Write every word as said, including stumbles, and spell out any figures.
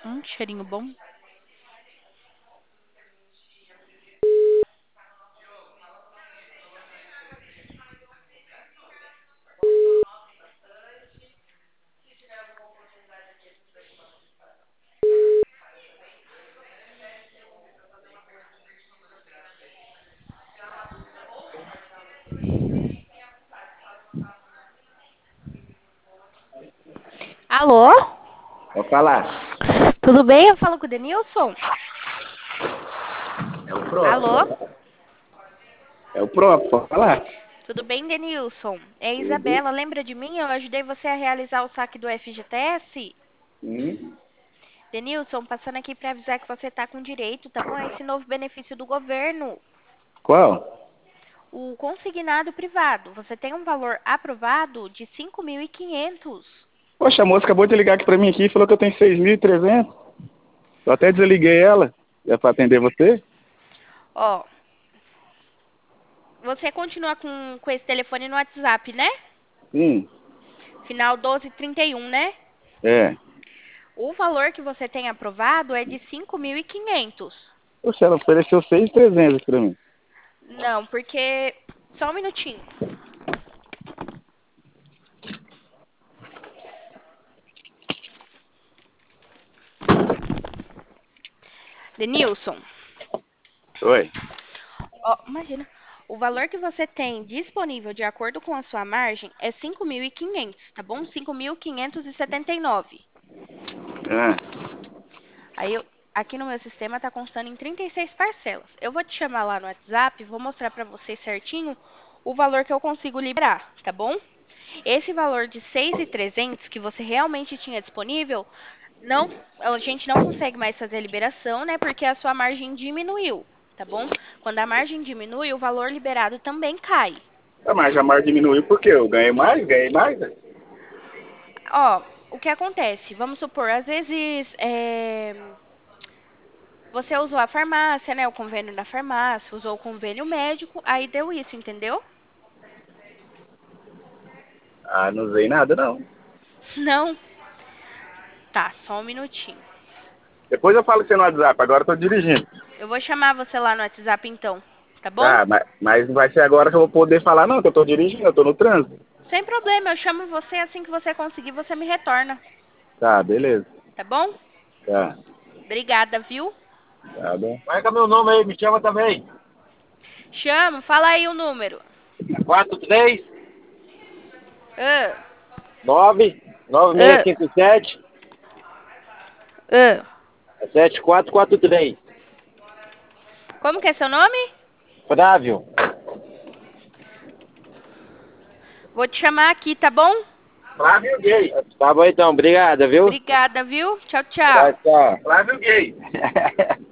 Hum, cheirinho bom. Alô? Pode falar. Tudo bem? Eu falo com o Denilson? É o próprio. Alô? É o próprio, pode falar. Tudo bem, Denilson? É a Tudo. Isabela. Lembra de mim? Eu ajudei você a realizar o saque do F G T S? Hum? Denilson, passando aqui para avisar que você está com direito, tá bom? A esse novo benefício do governo, Qual? o consignado privado. Você tem um valor aprovado de cinco mil e quinhentos. Poxa, a moça acabou de ligar aqui pra mim aqui e falou que eu tenho seis mil e trezentos. Eu até desliguei ela. É pra atender você? Ó, você continua com, com esse telefone no WhatsApp, né? Sim. Final doze trinta e um, né? É. O valor que você tem aprovado é de cinco mil e quinhentos. Poxa, ela ofereceu seis mil e trezentos pra mim. Não, porque... Só um minutinho. Denilson, Oi. ó, imagina. O valor que você tem disponível de acordo com a sua margem é cinco mil e quinhentos, tá bom? cinco mil quinhentos e setenta e nove. Ah, Aí, eu, aqui no meu sistema tá constando em trinta e seis parcelas. Eu vou te chamar lá no WhatsApp, vou mostrar pra você certinho o valor que eu consigo liberar, tá bom? Esse valor de seis mil e trezentos que você realmente tinha disponível, não, a gente não consegue mais fazer a liberação, né? Porque a sua margem diminuiu, tá bom? Quando a margem diminui, o valor liberado também cai. Ah, mas a margem diminuiu por quê? Eu ganhei mais? Ganhei mais? Né? Ó, o que acontece? Vamos supor, às vezes é, você usou a farmácia, né? O convênio da farmácia, usou o convênio médico, aí deu isso, entendeu? Ah, não usei nada, não. Não. Tá, só um minutinho. Depois eu falo com você no WhatsApp, agora eu tô dirigindo. Eu vou chamar você lá no WhatsApp então, tá bom? Tá, mas, mas não vai ser agora que eu vou poder falar, não, que eu tô dirigindo, eu tô no trânsito. Sem problema, eu chamo você assim que você conseguir, você me retorna, Tá, beleza. tá bom? Tá. Obrigada, viu? Tá bom. Marca meu nome aí, me chama também. Chamo, fala aí o número. quatro três Ah, nove nove seis ah, cinco sete ah. sete quatro quatro três. Como que é seu nome? Flávio. Vou te chamar aqui, tá bom? Flávio Gay. Tá bom então, obrigado, viu? Obrigada, viu? Tchau, Tchau, tchau. tchau. Flávio Gay.